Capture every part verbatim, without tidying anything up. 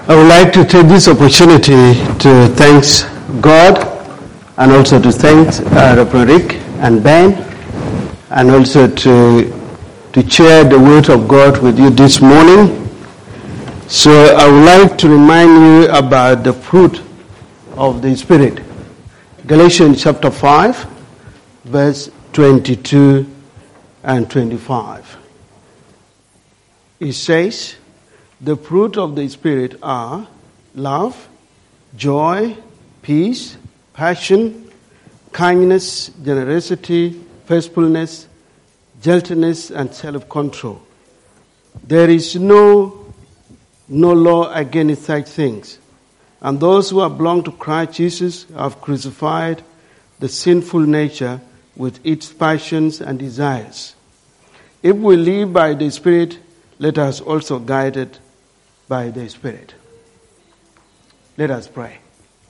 I would like to take this opportunity to thank God and also to thank uh, Reverend Rick and Ben, and also to to share the word of God with you this morning. So I would like to remind you about the fruit of the Spirit. Galatians chapter five, verse twenty-two and twenty-five. It says, the fruit of the Spirit are love, joy, peace, passion, kindness, generosity, faithfulness, gentleness, and self-control. There is no, no law against such things. And those who have belonged to Christ Jesus have crucified the sinful nature with its passions and desires. If we live by the Spirit, let us also guide it by the Spirit. Let us pray.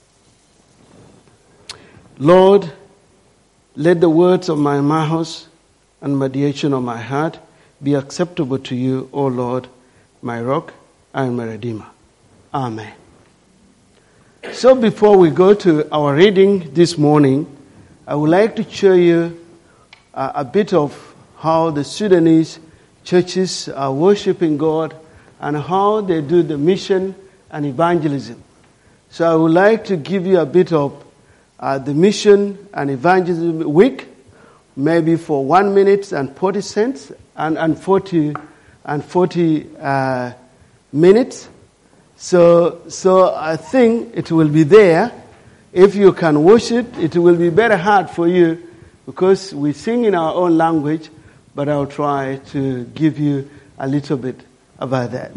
Lord, let the words of my mouth and meditation of my heart be acceptable to you, O Lord, my rock and my redeemer. Amen. So before we go to our reading this morning, I would like to show you a, a bit of how the Sudanese churches are worshiping God and how they do the mission and evangelism. So I would like to give you a bit of uh, the mission and evangelism week, maybe for one minute and forty cents and, and forty and forty uh, minutes. So so I think it will be there. If you can watch it, it will be very hard for you because we sing in our own language, but I'll try to give you a little bit about that.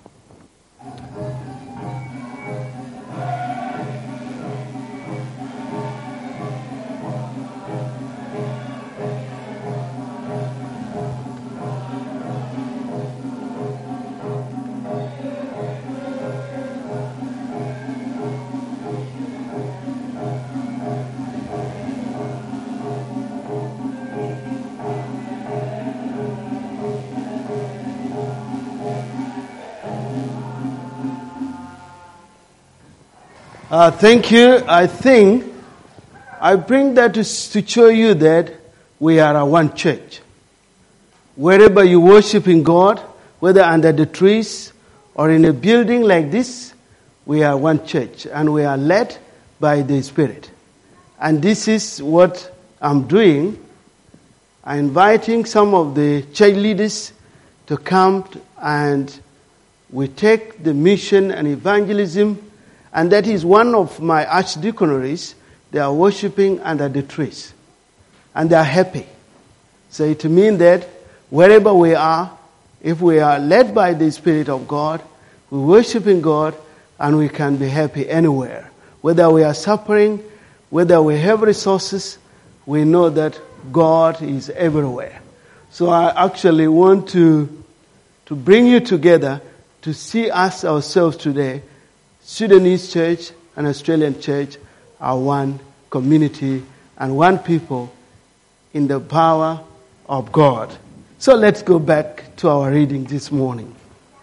Uh, thank you. I think I bring that to, to show you that we are a one church. Wherever you worship in God, whether under the trees or in a building like this, we are one church and we are led by the Spirit. And this is what I'm doing. I'm inviting some of the church leaders to come and we take the mission and evangelism. And that is one of my archdeaconries. They are worshiping under the trees. And they are happy. So it means that wherever we are, if we are led by the Spirit of God, we worship in God, and we can be happy anywhere. Whether we are suffering, whether we have resources, we know that God is everywhere. So I actually want to, to bring you together to see us ourselves today. Sudanese church and Australian church are one community and one people in the power of God. So let's go back to our reading this morning.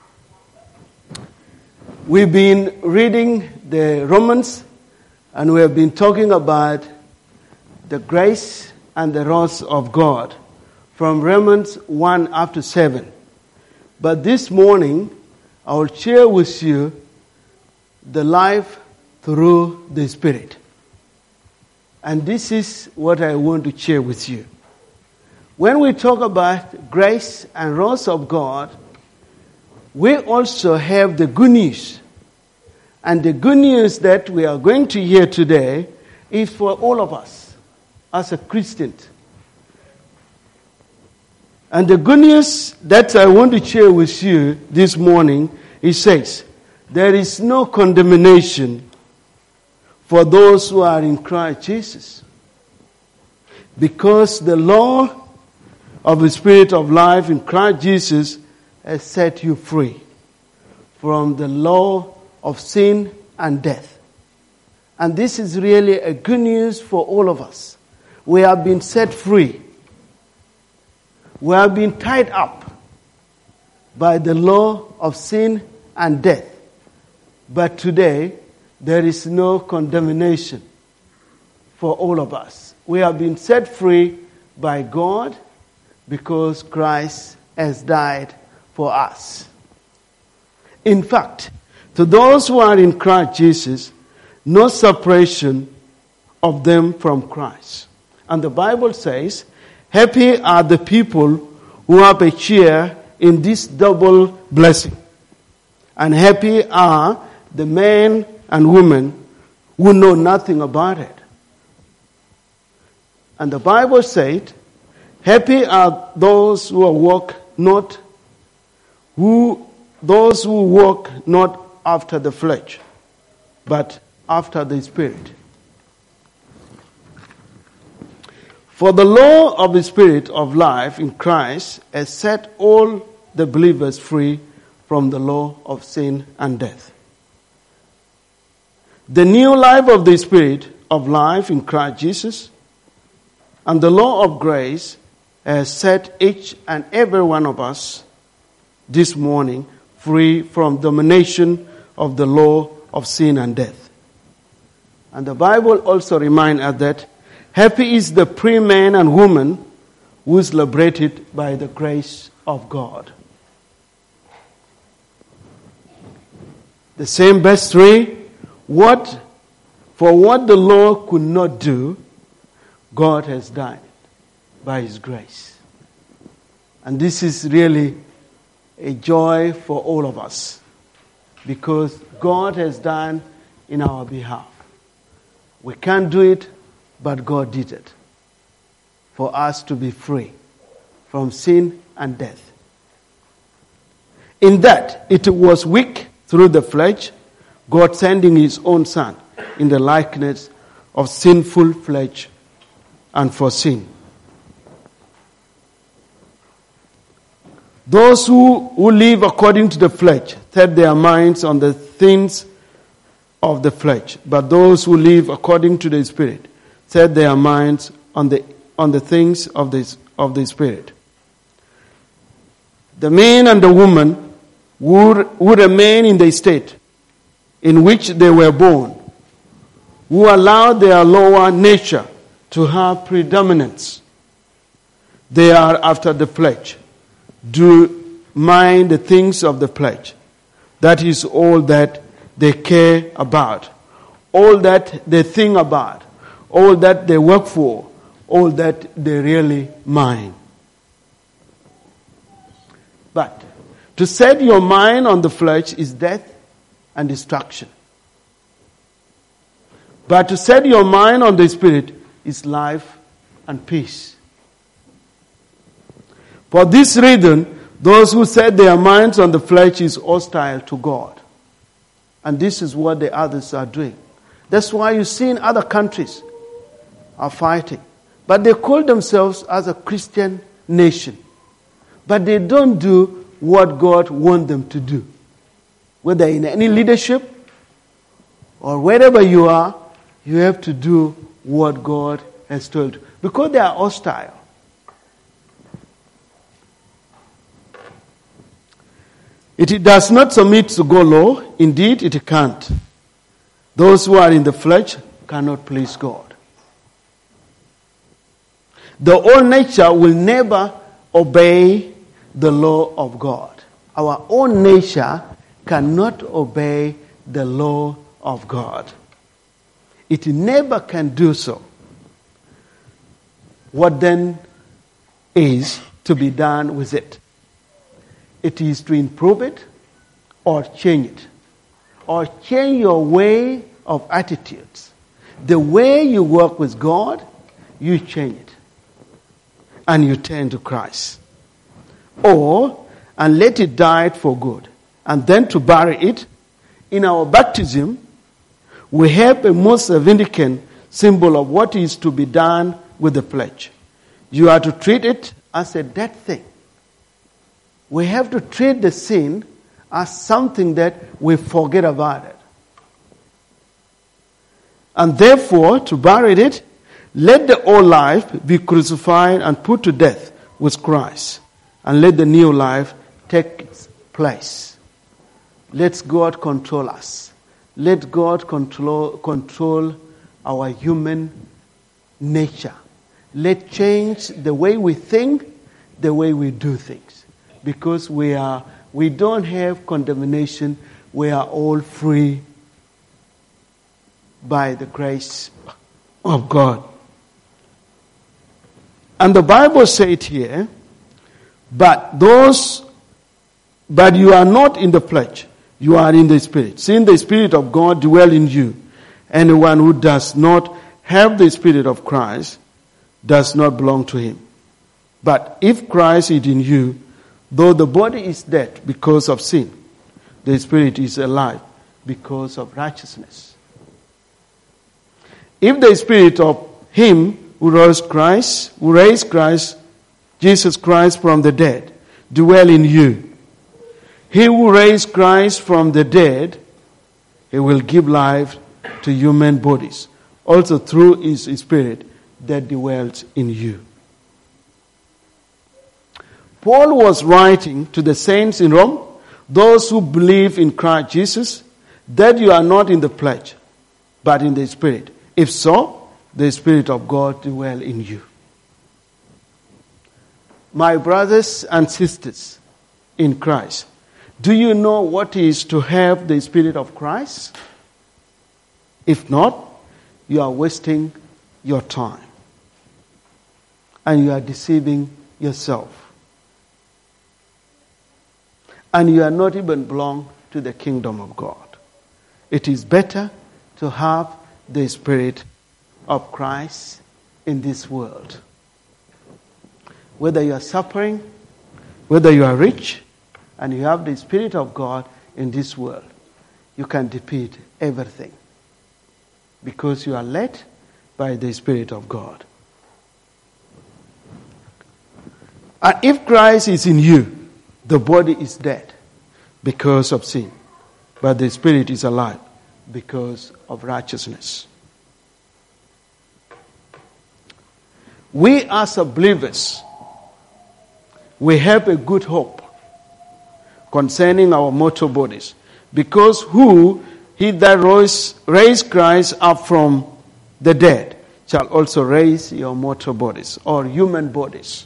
We've been reading the Romans and we have been talking about the grace and the wrath of God from Romans one up to seven. But this morning I will share with you the life through the Spirit. And this is what I want to share with you. When we talk about grace and wrath of God, we also have the good news. And the good news that we are going to hear today is for all of us as a Christian. And the good news that I want to share with you this morning, it says, there is no condemnation for those who are in Christ Jesus. Because the law of the Spirit of life in Christ Jesus has set you free from the law of sin and death. And this is really a good news for all of us. We have been set free. We have been tied up by the law of sin and death. But today, there is no condemnation for all of us. We have been set free by God because Christ has died for us. In fact, to those who are in Christ Jesus, no separation of them from Christ. And the Bible says, happy are the people who have a share in this double blessing. And happy are the men and women who know nothing about it. And the Bible said, happy are those who walk not, who those who walk not after the flesh, but after the Spirit. For the law of the Spirit of life in Christ has set all the believers free from the law of sin and death. The new life of the Spirit of life in Christ Jesus and the law of grace has set each and every one of us this morning free from domination of the law of sin and death. And the Bible also reminds us that happy is the free man and woman who is liberated by the grace of God. The same verse three, what, for what the law could not do, God has done by His grace. And this is really a joy for all of us because God has done in our behalf. We can't do it, but God did it for us to be free from sin and death. In that it was weak through the flesh, God sending His own Son in the likeness of sinful flesh and for sin. Those who, who live according to the flesh set their minds on the things of the flesh, but those who live according to the Spirit set their minds on the on the things of the, of the Spirit. The man and the woman who, who remain in the state in which they were born, who allowed their lower nature to have predominance. They are after the flesh. Do mind the things of the flesh. That is all that they care about, all that they think about, all that they work for, all that they really mind. But to set your mind on the flesh is death and destruction. But to set your mind on the Spirit is life and peace. For this reason, those who set their minds on the flesh is hostile to God. And this is what the others are doing. That's why you see in other countries are fighting. But they call themselves as a Christian nation. But they don't do what God wants them to do. Whether in any leadership or wherever you are, you have to do what God has told you. Because they are hostile. It does not submit to God's law. Indeed, it can't. Those who are in the flesh cannot please God. The old nature will never obey the law of God. Our own nature cannot obey the law of God. It never can do so. What then is to be done with it? It is to improve it or change it. Or change your way of attitudes. The way you work with God, you change it. And you turn to Christ. Or, and let it die for good. And then to bury it. In our baptism, we have a most significant symbol of what is to be done with the flesh. You are to treat it as a dead thing. We have to treat the sin as something that we forget about it. And therefore, to bury it, let the old life be crucified and put to death with Christ. And let the new life take its place. Let God control us. let God control, control our human nature. Let change the way we think, the way we do things. Because we are, we don't have condemnation. We are all free by the grace of God. And the Bible said here, but those, but you are not in the flesh, you are in the Spirit. Seeing the Spirit of God dwell in you. Anyone who does not have the Spirit of Christ does not belong to him. But if Christ is in you, though the body is dead because of sin, the Spirit is alive because of righteousness. If the Spirit of him who rose Christ, who raised Christ, Jesus Christ from the dead, dwell in you, he who raised Christ from the dead, he will give life to human bodies, also through his Spirit that dwells in you. Paul was writing to the saints in Rome, those who believe in Christ Jesus, that you are not in the flesh, but in the Spirit. If so, the Spirit of God dwells in you. My brothers and sisters in Christ, do you know what it is to have the Spirit of Christ? If not, you are wasting your time. And you are deceiving yourself. And you are not even belong to the kingdom of God. It is better to have the Spirit of Christ in this world. Whether you are suffering, whether you are rich, and you have the Spirit of God in this world, you can defeat everything. Because you are led by the Spirit of God. And if Christ is in you, the body is dead because of sin, but the Spirit is alive because of righteousness. We as believers, we have a good hope concerning our mortal bodies, because who he that rose, raised Christ up from the dead shall also raise your mortal bodies or human bodies.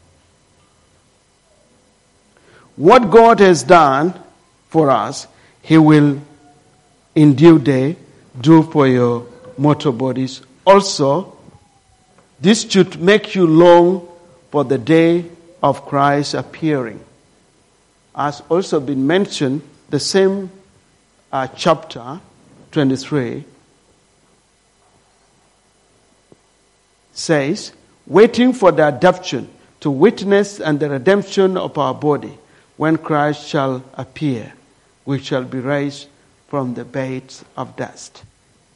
What God has done for us, he will in due day do for your mortal bodies. Also, this should make you long for the day of Christ appearing. As also been mentioned, the same uh, chapter twenty-three says, waiting for the adoption to witness and the redemption of our body. When Christ shall appear, we shall be raised from the beds of dust.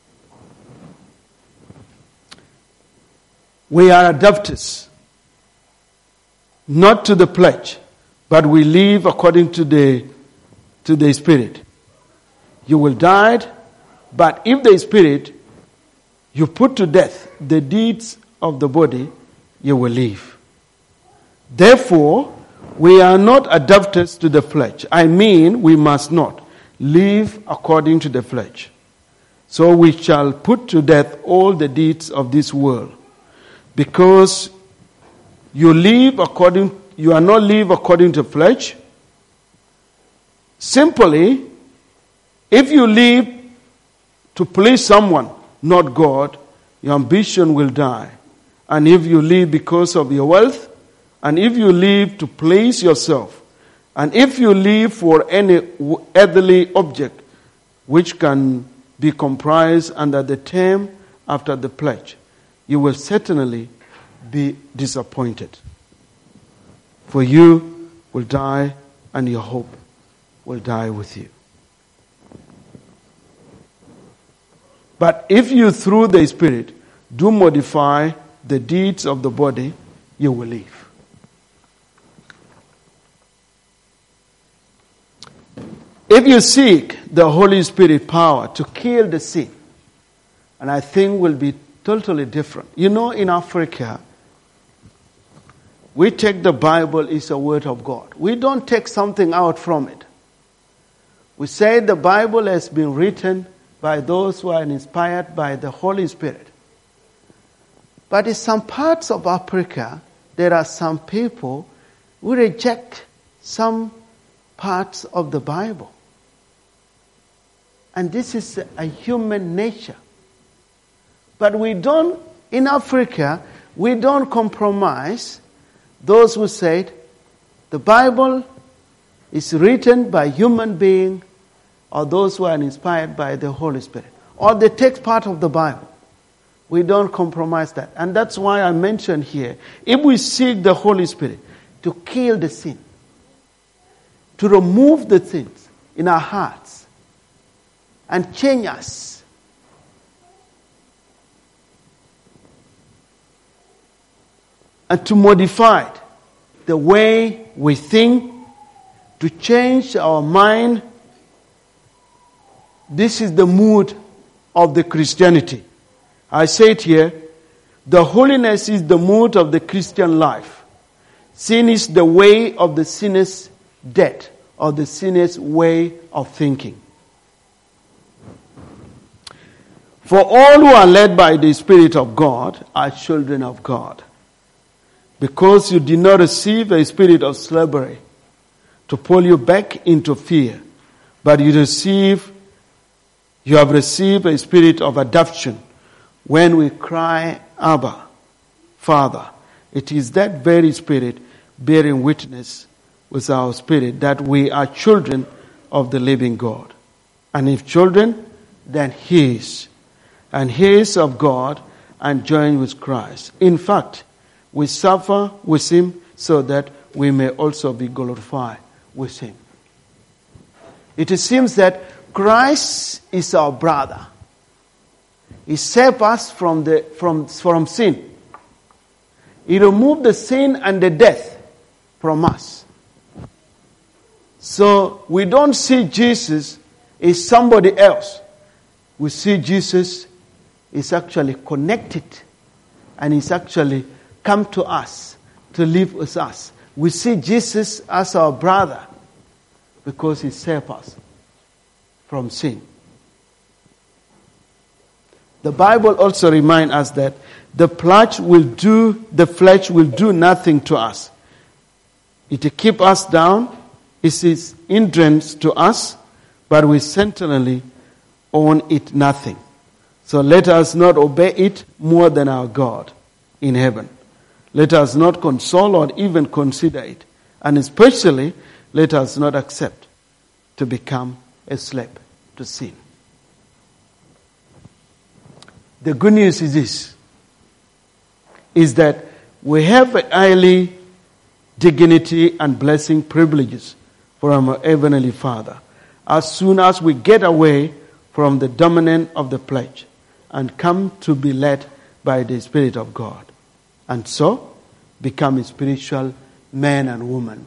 We are adopters, not to the flesh, but we live according to the to the Spirit. You will die, but if the Spirit you put to death the deeds of the body, you will live. Therefore, we are not adopted to the flesh. I mean, we must not live according to the flesh. So we shall put to death all the deeds of this world. Because you live according, you are not live according to flesh. Simply, if you live to please someone, not God, your ambition will die. And if you live because of your wealth, and if you live to please yourself, and if you live for any earthly object which can be comprised under the term after the pledge, you will certainly be disappointed. For you will die, and your hope will die with you. But if you, through the Spirit, do modify the deeds of the body, you will live. If you seek the Holy Spirit power to kill the sin, and I think will be totally different. You know, in Africa, we take the Bible as a word of God. We don't take something out from it. We say the Bible has been written by those who are inspired by the Holy Spirit. But in some parts of Africa, there are some people who reject some parts of the Bible. And this is a human nature. But we don't, in Africa, we don't compromise those who said the Bible is written by human beings or those who are inspired by the Holy Spirit. Or they take part of the Bible. We don't compromise that. And that's why I mentioned here, if we seek the Holy Spirit to kill the sin, to remove the things in our hearts, and change us, and to modify the way we think, to change our mind. This is the mood of the Christianity. I say it here, the holiness is the mood of the Christian life. Sin is the way of the sinner's death, or the sinner's way of thinking. For all who are led by the Spirit of God are children of God. Because you did not receive a spirit of slavery to pull you back into fear, but you receive, you have received a spirit of adoption. When we cry, Abba, Father, it is that very spirit bearing witness with our spirit that we are children of the living God. And if children, then heirs. And heirs of God and joined with Christ. In fact, we suffer with him so that we may also be glorified with him. It seems that Christ is our brother. He saved us from the from, from sin. He removed the sin and the death from us. So we don't see Jesus as somebody else. We see Jesus is actually connected and is actually come to us to live with us. We see Jesus as our brother because he saved us from sin. The Bible also reminds us that the flesh will do the flesh will do nothing to us. It will keep us down. It is hindrance to us, but we certainly own it nothing. So let us not obey it more than our God in heaven. Let us not console or even consider it. And especially, let us not accept to become a slave to sin. The good news is this, is that we have a highly dignity and blessing privileges from our Heavenly Father as soon as we get away from the dominance of the flesh and come to be led by the Spirit of God. And so, become a spiritual man and woman.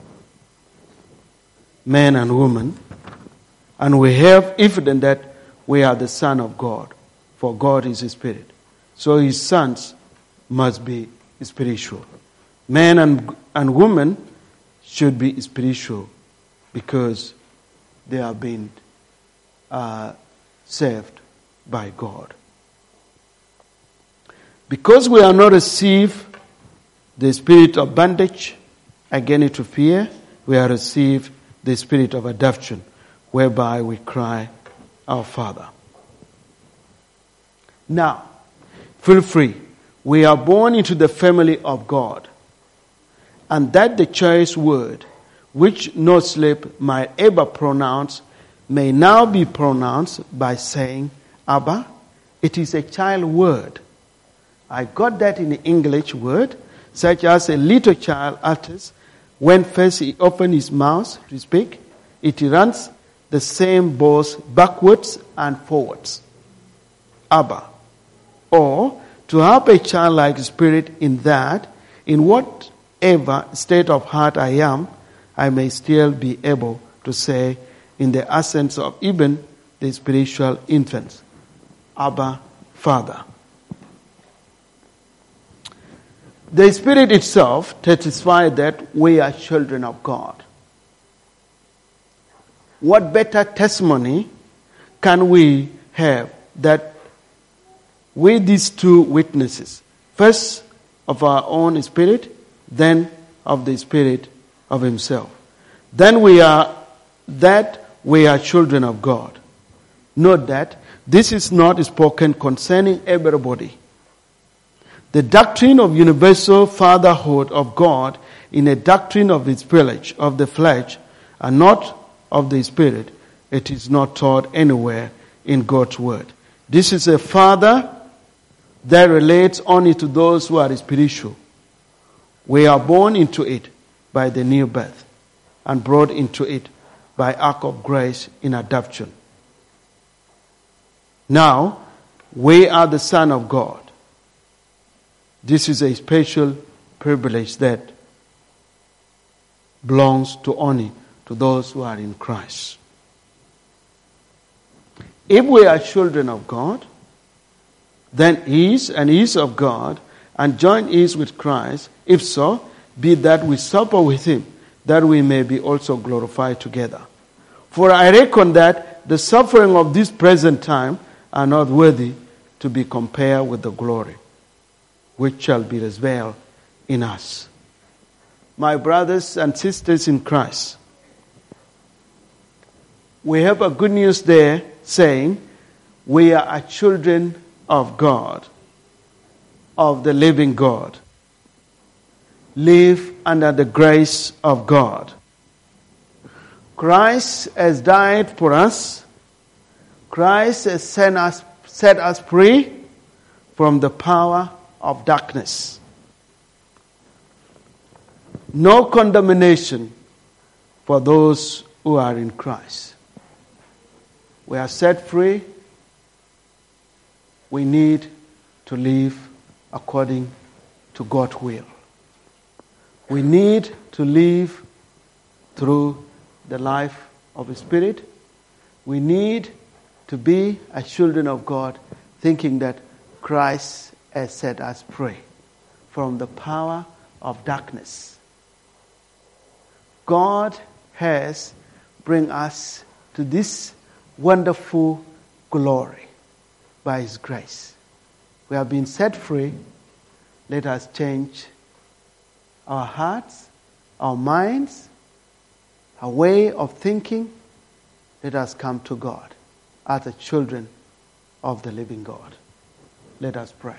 Man and woman. And we have evidence that we are the Son of God. For God is a spirit. So his sons must be spiritual. Man and, and woman should be spiritual because they have been uh, saved by God. Because we have not received the spirit of bondage, again to fear, we have received the spirit of adoption, whereby we cry, Our Father. Now, feel free. We are born into the family of God. And that the choice word, which no slave might ever pronounce, may now be pronounced by saying, Abba. It is a child word. I got that in the English word, such as a little child utters when first he opens his mouth to speak. It runs the same both backwards and forwards. Abba. Or to have a childlike spirit in that, in whatever state of heart I am, I may still be able to say, in the essence of even the spiritual infants, Abba, Father. The Spirit itself testifies that we are children of God. What better testimony can we have that with these two witnesses, first of our own spirit, then of the Spirit of Himself, then we are that we are children of God. Note that this is not spoken concerning everybody. The doctrine of universal fatherhood of God in a doctrine of His flesh, of the flesh, and not of the Spirit, it is not taught anywhere in God's Word. This is a father that relates only to those who are spiritual. We are born into it by the new birth and brought into it by act of grace in adoption. Now, we are the Son of God. This is a special privilege that belongs to only to those who are in Christ. If we are children of God, then is and is of God, and join is with Christ. If so, be that we suffer with Him, that we may be also glorified together. For I reckon that the suffering of this present time are not worthy to be compared with the glory which shall be revealed in us. My brothers and sisters in Christ, we have a good news there saying we are children of God, of the living God. Live under the grace of God. Christ has died for us. Christ has set us, set us free from the power of darkness. No condemnation for those who are in Christ. We are set free. We need to live according to God's will. We need to live through the life of the Spirit. We need to be as children of God, thinking that Christ has set us free from the power of darkness. God has brought us to this wonderful glory by His grace. We have been set free. Let us change our hearts, our minds, our way of thinking. Let us come to God as the children of the living God. Let us pray.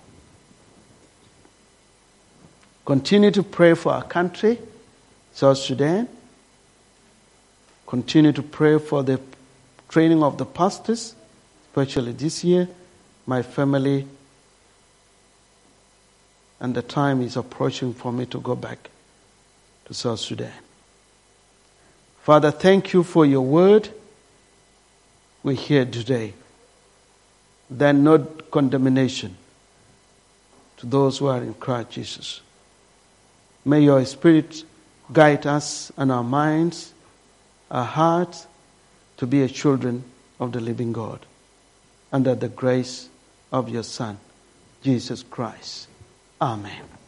Continue to pray for our country, South Sudan. Continue to pray for the training of the pastors, especially this year. My family, and the time is approaching for me to go back to South Sudan. Father, thank you for your word we hear today. Then no condemnation to those who are in Christ Jesus. May your Spirit guide us and our minds, our hearts, to be a children of the living God, under the grace of your Son, Jesus Christ. Amen.